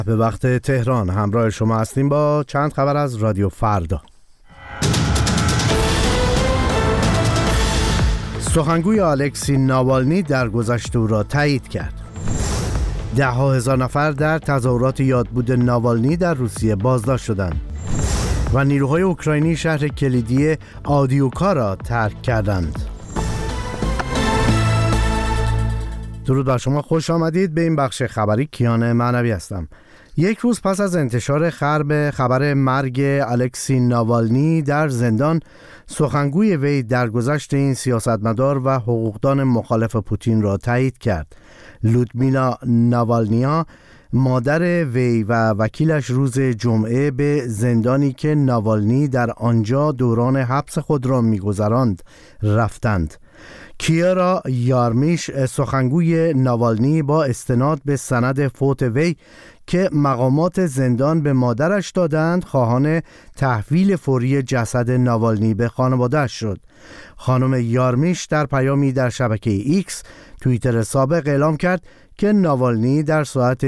به وقت تهران همراه شما هستیم با چند خبر از رادیو فردا. سخنگوی الکسی ناوالنی درگذشت او را تایید کرد. 10,000 نفر در تظاهرات یادبود ناوالنی در روسیه بازداشت شدند و نیروهای اوکراینی شهر کلیدی آدیوکا را ترک کردند. درود بر شما، خوش آمدید به این بخش خبری. کیان معنوی هستم. یک روز پس از انتشار خبر مرگ الکسی ناوالنی در زندان، سخنگوی وی درگذشت این سیاستمدار و حقوقدان مخالف پوتین را تایید کرد. لودمیلا ناوالنیا، مادر وی و وکیلش روز جمعه به زندانی که ناوالنی در آنجا دوران حبس خود را می‌گذراند رفتند. کیارا یارمیش، سخنگوی ناوالنی، با استناد به سند فوت وی که مقامات زندان به مادرش دادند، خواهان تحویل فوری جسد ناوالنی به خانواده‌اش شد. خانم یارمیش در پیامی در شبکه ایکس توییتر سابق اعلام کرد که ناوالنی در ساعت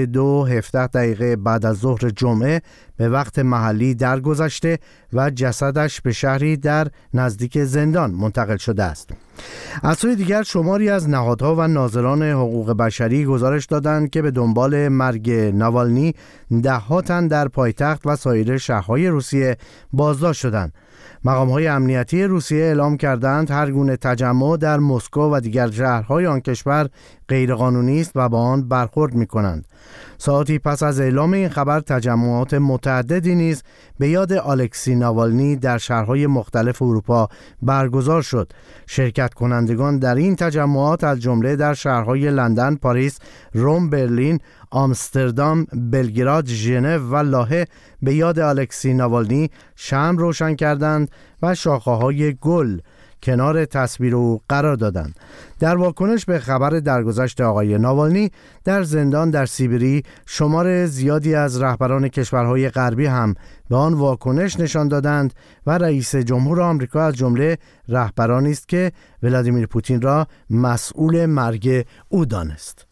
2:17 بعد از ظهر جمعه به وقت محلی درگذشته و جسدش به شهری در نزدیک زندان منتقل شده است. از سوی دیگر شماری از نهادها و ناظران حقوق بشری گزارش دادند که به دنبال مرگ ناوالنی ده‌ها تن در پایتخت و سایر شهرهای روسیه بازداشت شدند. مقام‌های امنیتی روسیه اعلام کردند هر گونه تجمع در مسکو و دیگر شهرهای آن کشور غیرقانونی است و با آن برخورد می‌کنند. ساعتی پس از اعلام این خبر، تجمعات متعددی نیز به یاد الکسی ناوالنی در شهرهای مختلف اروپا برگزار شد. شرکت کنندگان در این تجمعات از جمله در شهرهای لندن، پاریس، روم، برلین، آمستردام، بلگراد، ژنو و لاهه به یاد الکسی ناوالنی شمع روشن کردند و شاخه‌های گل کنار تصویر او قرار دادند. در واکنش به خبر درگذشت آقای ناوالنی در زندان در سیبری، شمار زیادی از رهبران کشورهای غربی هم به آن واکنش نشان دادند و رئیس جمهور آمریکا از جمله رهبرانی است که ولادیمیر پوتین را مسئول مرگ او دانست.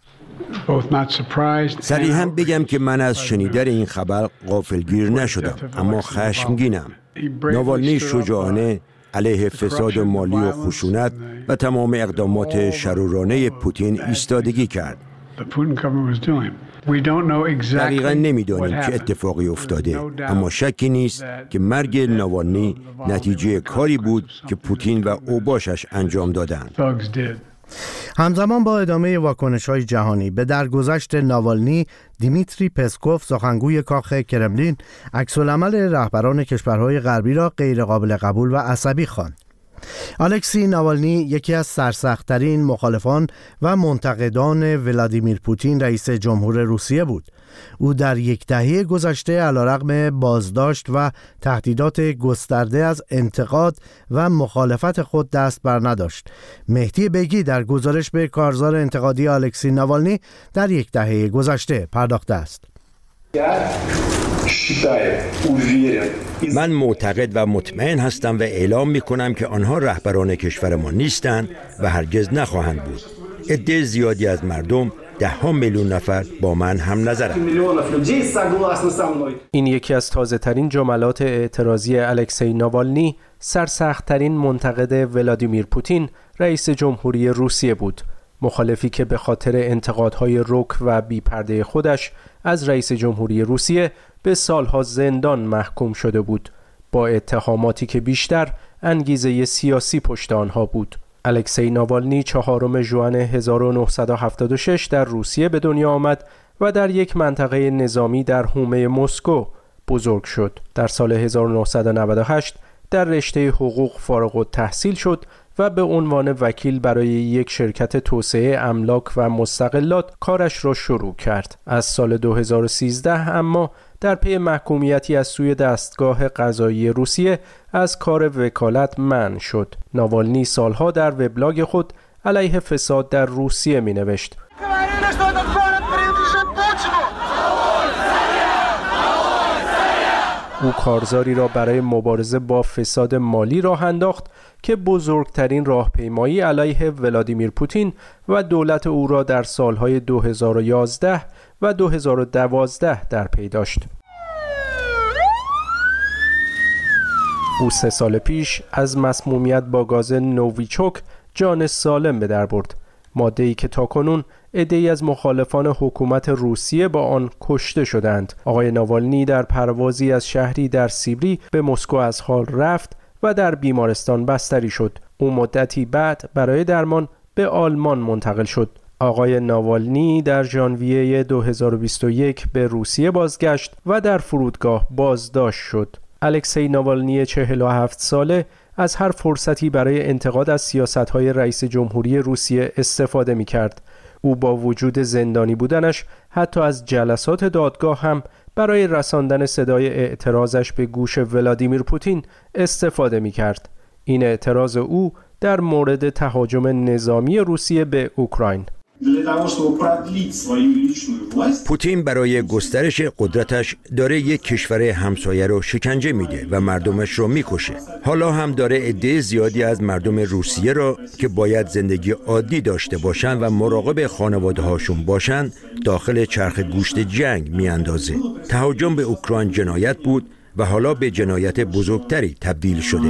صریحاً بگم که من از شنیدن این خبر غافلگیر نشدم، اما خشمگینم. ناوالنی شجاعانه علیه فساد مالی و خشونت و تمام اقدامات شرورانه پوتین ایستادگی کرد. دقیقاً نمی‌دانیم چه اتفاقی افتاده، اما شکی نیست که مرگ ناوالنی نتیجه کاری بود که پوتین و اوباشش انجام دادند. همزمان با ادامه واکنش‌های جهانی به درگذشت ناوالنی، دیمیتری پسکوف، سخنگوی کاخ کرملین، عکس‌العمل رهبران کشورهای غربی را غیرقابل قبول و عصبی خواند. الکسی ناوالنی یکی از سرسخت‌ترین مخالفان و منتقدان ولادیمیر پوتین رئیس جمهور روسیه بود. او در یک دهه گذشته علیرغم بازداشت و تهدیدات گسترده از انتقاد و مخالفت خود دست بر نداشت. مهدی بیگی در گزارش به کارزار انتقادی الکسی ناوالنی در یک دهه گذشته پرداخته است. من معتقد و مطمئن هستم و اعلام می‌کنم که آنها رهبران کشور ما نیستند و هرگز نخواهند بود. عده زیادی از مردم، 10 میلیون نفر، با من هم نظرند. این یکی از تازه‌ترین جملات اعتراضی الکسی ناوالنی، سرسخت‌ترین منتقد ولادیمیر پوتین رئیس جمهوری روسیه بود. مخالفی که به خاطر انتقادهای رک و بی‌پرده خودش از رئیس جمهوری روسیه به سالها زندان محکوم شده بود، با اتهاماتی که بیشتر انگیزه سیاسی پشت آنها بود. الکسی ناوالنی 4 ژوئن 1976 در روسیه به دنیا آمد و در یک منطقه نظامی در حومه مسکو بزرگ شد. در سال 1998 در رشته حقوق فارغ التحصیل شد و به عنوان وکیل برای یک شرکت توسعه املاک و مستغلات کارش را شروع کرد. از سال 2013 اما در پی محکومیتی از سوی دستگاه قضایی روسیه از کار وکالت منع شد. ناوالنی سالها در وبلاگ خود علیه فساد در روسیه می‌نوشت. او کارزاری را برای مبارزه با فساد مالی راه انداخت که بزرگترین راهپیمایی علیه ولادیمیر پوتین و دولت او را در سالهای 2011 و 2012 در پی داشت. او 3 سال پیش از مسمومیت با گاز نوویچوک جان سالم به در برد، ماده‌ای که تاکنون عده‌ای از مخالفان حکومت روسیه با آن کشته شدند. آقای ناوالنی در پروازی از شهری در سیبری به مسکو از حال رفت و در بیمارستان بستری شد. او مدتی بعد برای درمان به آلمان منتقل شد. آقای ناوالنی در ژانویه 2021 به روسیه بازگشت و در فرودگاه بازداشت شد. الکسی ناوالنی 47 ساله از هر فرصتی برای انتقاد از سیاست‌های رئیس جمهوری روسیه استفاده می‌کرد. او با وجود زندانی بودنش حتی از جلسات دادگاه هم برای رساندن صدای اعتراضش به گوش ولادیمیر پوتین استفاده می‌کرد. این اعتراض او در مورد تهاجم نظامی روسیه به اوکراین. پوتین برای گسترش قدرتش داره یک کشور همسایه رو شکنجه میده و مردمش رو میکشه. حالا هم داره عده زیادی از مردم روسیه را که باید زندگی عادی داشته باشن و مراقب خانواده هاشون باشن داخل چرخ گوشت جنگ میاندازه. تهاجم به اوکراین جنایت بود و حالا به جنایت بزرگتری تبدیل شده.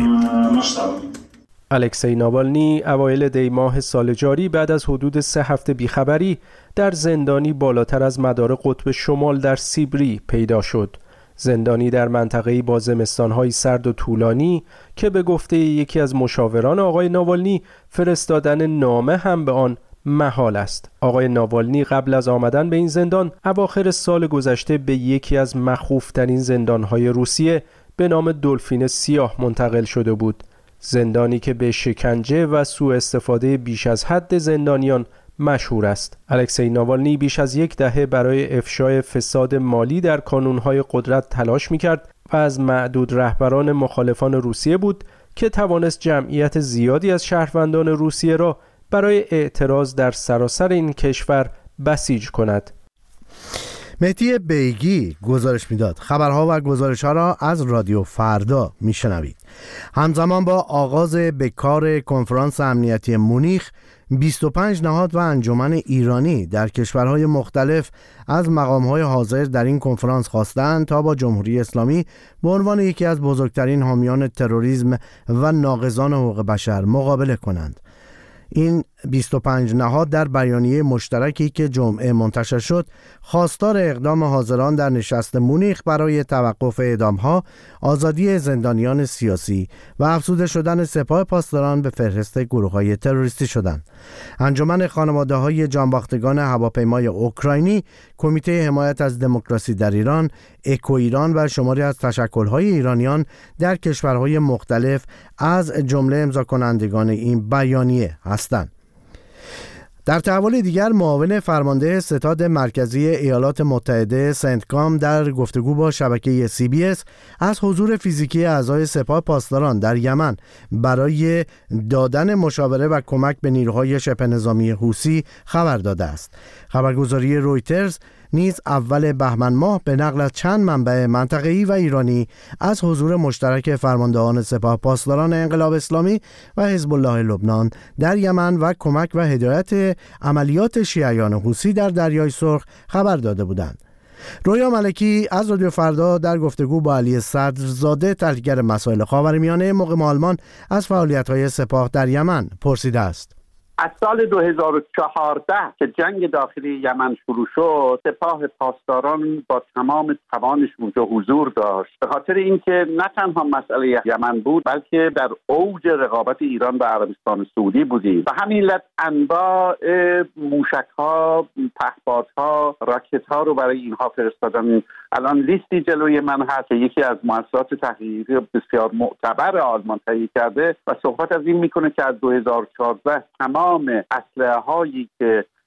الکسی ناوالنی اوایل دی ماه سال جاری بعد از حدود 3 هفته بیخبری در زندانی بالاتر از مدار قطب شمال در سیبری پیدا شد. زندانی در منطقه‌ای با زمستان‌های سرد و طولانی که به گفته یکی از مشاوران آقای ناوالنی فرستادن نامه هم به آن محال است. آقای ناوالنی قبل از آمدن به این زندان اواخر سال گذشته به یکی از مخوف‌ترین زندان‌های روسیه به نام دلفین سیاه منتقل شده بود. زندانی که به شکنجه و سوء استفاده بیش از حد زندانیان مشهور است. الکسی ناوالنی بیش از 1 دهه برای افشای فساد مالی در کانونهای قدرت تلاش می‌کرد و از معدود رهبران مخالفان روسیه بود که توانست جمعیت زیادی از شهروندان روسیه را برای اعتراض در سراسر این کشور بسیج کند. مهدی بیگی گزارش میداد. خبرها و گزارش‌ها را از رادیو فردا میشنوید. همزمان با آغاز به کار کنفرانس امنیتی مونیخ 25 نهاد و انجمن ایرانی در کشورهای مختلف از مقام‌های حاضر در این کنفرانس خواستند تا با جمهوری اسلامی به عنوان یکی از بزرگترین حامیان تروریسم و ناقضان حقوق بشر مقابله کنند. این 25 نهاد در بیانیه مشترکی که جمعه منتشر شد خواستار اقدام حاضران در نشست مونیخ برای توقف اعدام‌ها، آزادی زندانیان سیاسی و افزوده شدن سپاه پاسداران به فهرست گروه‌های تروریستی شدند. انجمن خانواده‌های جانباختگان هواپیمای اوکراینی، کمیته حمایت از دموکراسی در ایران، اکو ایران و شماری از تشکل‌های ایرانیان در کشورهای مختلف از جمله امضا کنندگان این بیانیه هستند. در تحول دیگر معاون فرمانده ستاد مرکزی ایالات متحده سنتکام در گفتگو با شبکه CBS از حضور فیزیکی اعضای سپاه پاسداران در یمن برای دادن مشاوره و کمک به نیروهای شبه نظامی حوثی خبر داده است. خبرگزاری رویترز نیز اول بهمن ماه به نقل از چند منبع منطقه‌ای و ایرانی از حضور مشترک فرماندهان سپاه پاسداران انقلاب اسلامی و حزب الله لبنان در یمن و کمک و هدایت عملیات شیعیان حوثی در دریای سرخ خبر داده بودند. رویا ملکی از رادیو فردا در گفتگو با علی صدرزاده تحلیلگر مسائل خاورمیانه مقیم آلمان از فعالیت‌های سپاه در یمن پرسیده است. از سال 2014 که جنگ داخلی یمن شروع شد، سپاه پاسداران با تمام توانش اونجا حضور داشت. به خاطر اینکه نه تنها مسئله یمن بود، بلکه در اوج رقابت ایران و عربستان سعودی بودیم. و همین علت انواع موشک‌ها، پهپادها، راکت‌ها رو برای اینها فرستادن. الان لیستی جلوی من هست که یکی از مؤسسات تحقیقی بسیار معتبر آلمان تهیه کرده و صحبت از این میکنه که از 2014 تمام اسلحه‌هایی که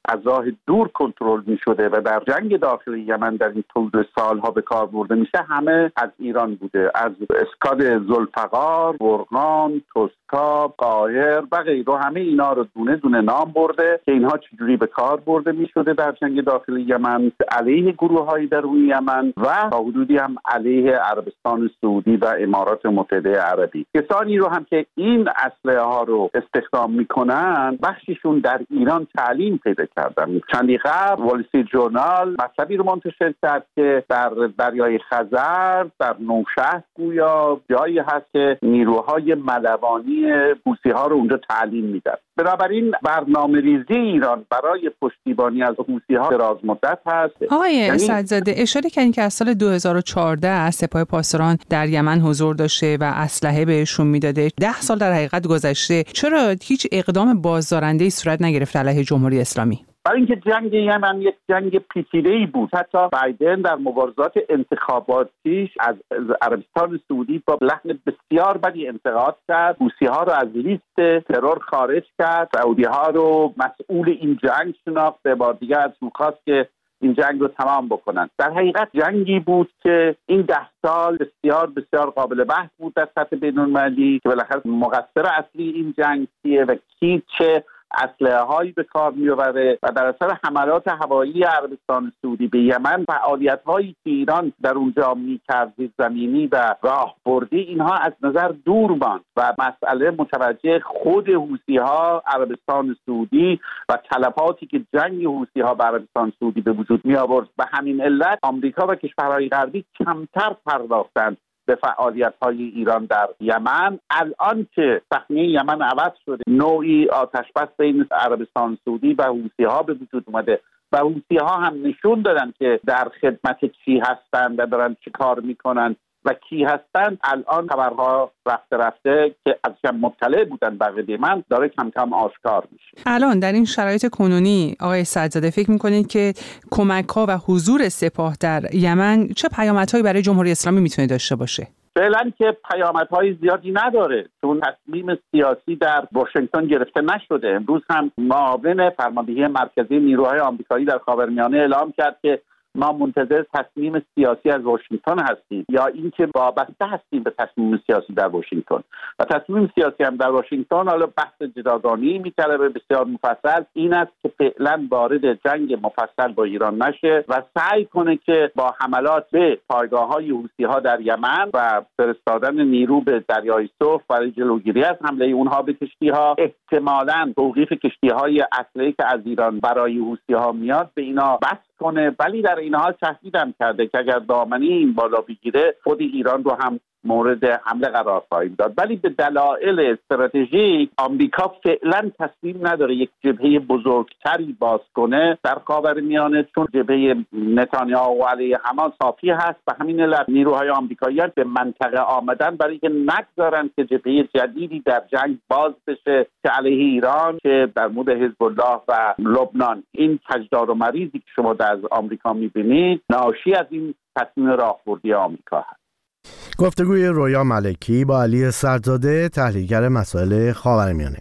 از راه دور کنترل می‌شده و در جنگ داخلی یمن در این طول سالها به کار برده میشه همه از ایران بوده، از اسکاد ذوالفقار، برقان، توسکا، قاهر و غیره. همه اینا رو دونه دونه نام برده که اینها چجوری به کار برده میشده در جنگ داخلی یمن علیه گروه‌های درون یمن و تا حدودی هم علیه عربستان سعودی و امارات متحده عربی. کسانی رو هم که این اسلحه ها رو استخدام میکنن بخششون در ایران تعلیم پیدا کردن. چندی قبل وال استریت جورنال مطلبی رو منتشر کرد که در دریای خزر در نوشهر گویا جایی هست که نیروهای ملوانی حوثی ها رو اونجا تعلیم میدن. بنابراین برنامه‌ریزی ایران برای پشتیبانی از حوثی ها دراز مدت هست. آقای سدزاده اشاره کردین که از سال 2014 سپاه پاسداران در یمن حضور داشته و اسلحه بهشون میداده. 10 سال در حقیقت گذشته، چرا هیچ اقدام بازدارنده‌ای صورت نگرفت علیه جمهوری اسلامی؟ برای اینکه جنگ یمن یک جنگ پیچیده‌ای بود. حتی بایدن در مبارزات انتخاباتیش از عربستان سعودی با لحن بسیار بدی انتقاد کرد، حوثی‌ها رو از لیست ترور خارج کرد، سعودی‌ها رو مسئول این جنگ شناخت، به بار دیگر از اون خواست که این جنگ رو تمام بکنن. در حقیقت جنگی بود که این 10 سال بسیار بسیار قابل بحث بود در سطح بین‌المللی که بالاخره مقصر اصلی این جنگ کیه و کی چه اسلحه هایی به کار می‌بره و در اثر حملات هوایی عربستان سعودی به یمن فعالیت هایی که ایران در اونجا می‌کرد زمینی و راهبردی اینها از نظر دور ماند و مسئله متوجه خود حوثی‌ها عربستان سعودی و تلفاتی که جنگ حوثی‌ها به عربستان سعودی به وجود می آورد. به همین علت آمریکا و کشورهای غربی کمتر پرداختند به فعالیت‌های ایران در یمن. الان که صحنه یمن عوض شده، نوعی آتش‌بس بین عربستان سعودی و حوثی‌ها به وجود اومده و حوثی‌ها هم نشون دادن که در خدمت کی هستند و دارن چه کار میکنن و کی هستند. الان خبرها رفته که از کم مطلع بودن بقیه من داره کم کم آشکار میشه. الان در این شرایط کنونی آقای سدزاده فکر میکنید که کمک‌ها و حضور سپاه در یمن چه پیامدهایی برای جمهوری اسلامی میتونه داشته باشه؟ فعلا که پیامدهای زیادی نداره چون تصمیم سیاسی در واشنگتن گرفته نشده. امروز هم معاون فرماندهی مرکزی نیروهای آمریکایی در خاورمیانه اعلام کرد که ما منتظر تصمیم سیاسی از واشنگتن هستیم یا اینکه وابسته هستیم به تصمیم سیاسی در واشنگتن و تصمیم سیاسی هم در واشنگتن حالا بحث جداگانه‌ای می‌طلبه بسیار مفصل. این است که فعلا وارد جنگ مفصل با ایران نشه و سعی کنه که با حملات به پایگاه‌های حوثی‌ها در یمن و فرستادن نیرو به دریای سرخ برای جلوگیری از حمله اونها به کشتی‌ها، احتمالاً توقیف کشتی‌های اسلحه‌ای که از ایران برای حوثی‌ها میاد به اینا بس کنه. ولی در این حال تهدیدم کرده که اگر دامنه این بالا بگیره خود ایران رو هم مورد حمله قرار خواهیم داد. ولی به دلایل استراتژیک آمریکا فعلا تصمیم نداره یک جبهه بزرگتری باز کنه در خاورمیانه چون جبهه نتانیاهو علیه حماس کافی هست. به همین علت نیروهای آمریکایی به منطقه آمدن برای اینکه نگذارن که جبهه جدیدی در جنگ باز بشه که علیه ایران که در مورد حزب الله و لبنان. این کجدار و مریضی که شما از آمریکا می‌بینید ناشی از این تصمیم راهبردی آمریکا هست. گفتگوی رویا ملکی با علی سدزاده تحلیلگر مسائل خاورمیانه.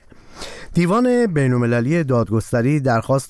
دیوان بین‌المللی دادگستری درخواست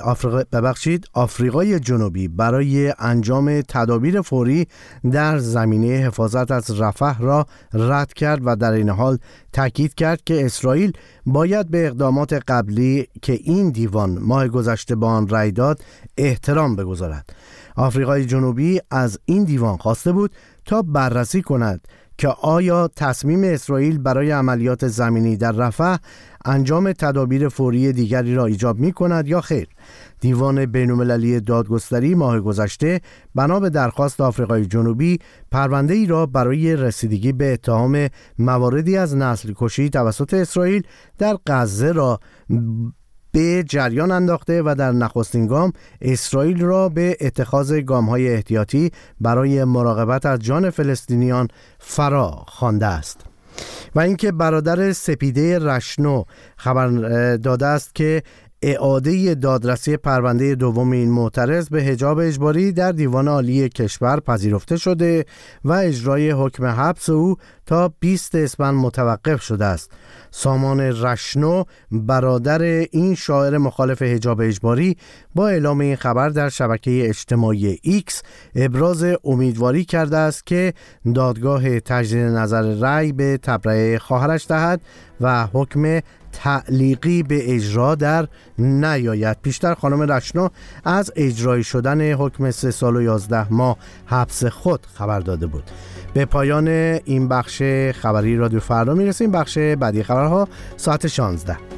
آفریقای جنوبی برای انجام تدابیر فوری در زمینه حفاظت از رفح را رد کرد و در این حال تاکید کرد که اسرائیل باید به اقدامات قبلی که این دیوان ماه گذشته با آن رأی داد احترام بگذارد. آفریقای جنوبی از این دیوان خواسته بود تا بررسی کند که آیا تصمیم اسرائیل برای عملیات زمینی در رفح انجام تدابیر فوری دیگری را ایجاب می کند یا خیر. دیوان بین‌المللی دادگستری ماه گذشته بنا به درخواست آفریقای جنوبی پرونده ای را برای رسیدگی به اتهام مواردی از نسل کشی توسط اسرائیل در غزه را به جریان انداخته و در نخستین گام اسرائیل را به اتخاذ گام‌های احتیاطی برای مراقبت از جان فلسطینیان فرا خوانده است. و اینکه برادر سپیده رشنو خبر داده است که اعاده دادرسی پرونده دوم این معترض به حجاب اجباری در دیوان عالی کشور پذیرفته شده و اجرای حکم حبس او تا 20 اسفند متوقف شده است. سامان رشنو برادر این شاعر مخالف حجاب اجباری با اعلام این خبر در شبکه اجتماعی ایکس ابراز امیدواری کرده است که دادگاه تجدید نظر رأی به تبرئه خواهرش دهد و حکم تعلیقی به اجرا در نیاید. پیشتر خانم رشنو از اجرایی شدن حکم 3 سال و 11 ماه حبس خود خبر داده بود. به پایان این بخش خبری رادیو فردا میرسیم. بخش بعدی خبرها ساعت 16.